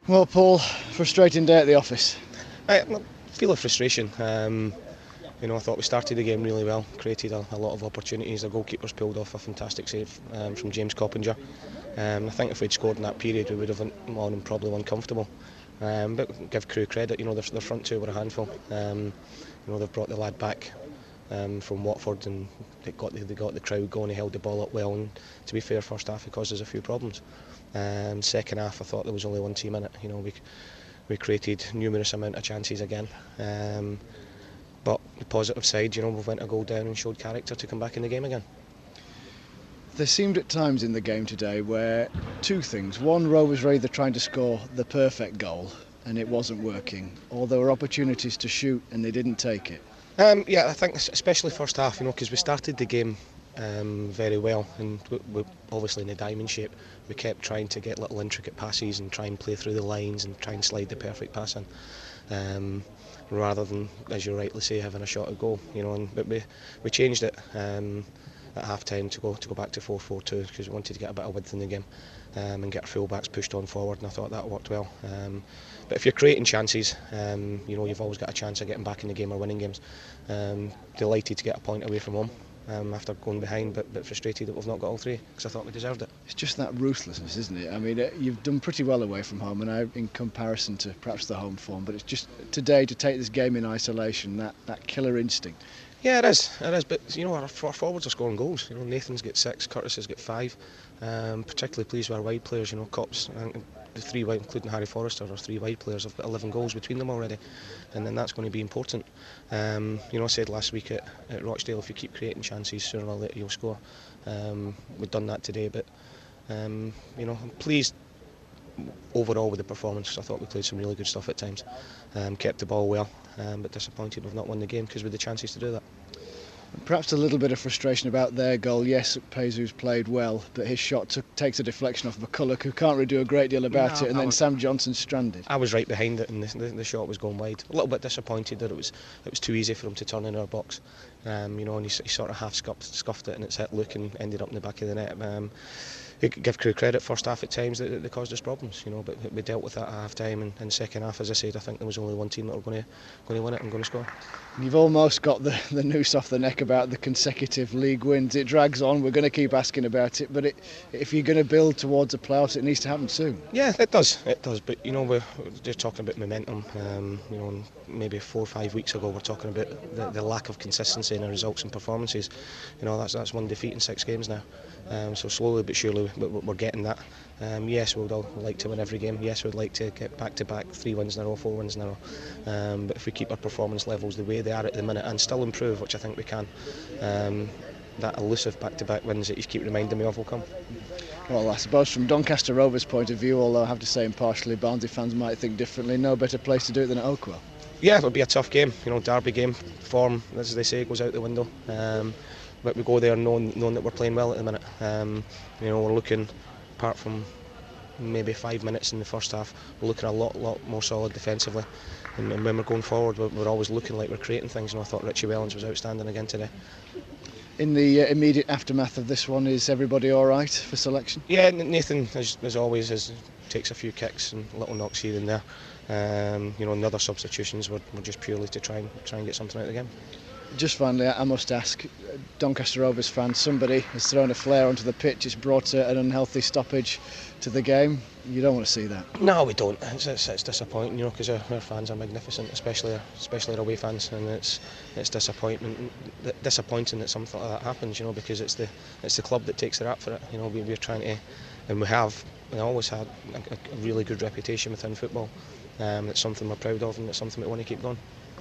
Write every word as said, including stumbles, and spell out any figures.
Well, Paul, frustrating day at the office. I feel a frustration. Um, you know, I thought we started the game really well, created a, a lot of opportunities. The goalkeeper's pulled off a fantastic save um, from James Coppinger. Um, I think if we'd scored in that period, we would have won and probably uncomfortable. Um, but give Crewe credit, you know, their, their front two were a handful. Um, you know, they've brought the lad back um, from Watford, and they got the, they got the crowd going. He held the ball up well, and to be fair, first half it caused us a few problems. Um, second half, I thought there was only one team in it. You know, we we created numerous amount of chances again. Um, but the positive side, you know, we went a goal down and showed character to come back in the game again. There seemed at times in the game today where two things. One, Rovers were either trying to score the perfect goal and it wasn't working, or there were opportunities to shoot and they didn't take it. Um, yeah, I think especially first half, you know, because we started the game um, very well, and we, we obviously in the diamond shape. We kept trying to get little intricate passes and try and play through the lines and try and slide the perfect pass in, um, rather than, as you rightly say, having a shot at goal. You know, and, but we we changed it um, at half time to go to go back to four four two because we wanted to get a bit of width in the game um, and get our full-backs pushed on forward, and I thought that worked well. Um, but if you're creating chances, um, you know, you've always got a chance of getting back in the game or winning games. Um, delighted to get a point away from home um, after going behind, but, but frustrated that we've not got all three because I thought we deserved it. It's just that ruthlessness, isn't it? I mean, uh, you've done pretty well away from home, and I, in comparison to perhaps the home form, but it's just today to take this game in isolation, that, that killer instinct. Yeah, it is. It is. But you know, our, our forwards are scoring goals. You know, Nathan's got six, Curtis has got five. Um, particularly pleased with our wide players. You know, Cops, and the three wide, including Harry Forrester, our three wide players have got eleven goals between them already, and then that's going to be important. Um, you know, I said last week at, at Rochdale, if you keep creating chances, sooner or later you'll score. Um, we've done that today, but um, you know, I'm pleased overall with the performance. I thought we played some really good stuff at times, um, kept the ball well, um, but disappointed we've not won the game because we had the chances to do that. Perhaps a little bit of frustration about their goal. Yes, Pezu's played well, but his shot took, takes a deflection off McCulloch, who can't really do a great deal about no, it, and I then was, Sam Johnson's stranded. I was right behind it, and the, the, the shot was going wide. A little bit disappointed that it was it was too easy for him to turn in our box, um, you know, and he, he sort of half scuffed, scuffed it, and it's hit Luke and ended up in the back of the net. Um, give Crewe credit, first half at times they, they caused us problems, you know, but we dealt with that at half time, and, and second half, as I said, I think there was only one team that were going to going to win it and going to score. You've almost got the, the noose off the neck about the consecutive league wins. It drags on, we're going to keep asking about it, but it, if you're going to build towards a playoffs, it needs to happen soon. Yeah, it does, it does, but you know, we're just talking about momentum. Um, you know, maybe four or five weeks ago we're talking about the, the lack of consistency in our results and performances. You know, that's that's one defeat in six games now. Um, so slowly but surely we're getting that. Um, yes, we'd all like to win every game. Yes, we'd like to get back to back, three wins in a row, four wins in a row. Um, but if we keep our performance levels the way they are at the minute and still improve, which I think we can, um, that elusive back to back wins that you keep reminding me of will come. Well, I suppose from Doncaster Rovers' point of view, although I have to say impartially, Barnsley fans might think differently, no better place to do it than at Oakwell. Yeah, it'll be a tough game. You know, derby game, form, as they say, goes out the window. Um, but we go there knowing, knowing that we're playing well at the minute. Um, you know, we're looking, apart from maybe five minutes in the first half, we're looking a lot, lot more solid defensively. And, and when we're going forward, we're, we're always looking like we're creating things. And I thought Richie Wellens was outstanding again today. In the uh, immediate aftermath of this one, is everybody all right for selection? Yeah, Nathan, as, as always, is, takes a few kicks and little knocks here and there. Um, you know, and the other substitutions were, were just purely to try and try and get something out of the game. Just finally, I must ask, Doncaster Rovers fans, somebody has thrown a flare onto the pitch, it's brought an unhealthy stoppage to the game. You don't want to see that. No, we don't. It's, it's, it's disappointing, you know, because our, our fans are magnificent, especially our, especially our away fans, and it's it's disappointing disappointing that something like that happens, you know, because it's the it's the club that takes the rap for it. You know, we, we're trying to, and we have, we always had a, a really good reputation within football. Um, it's something we're proud of, and it's something we want to keep going.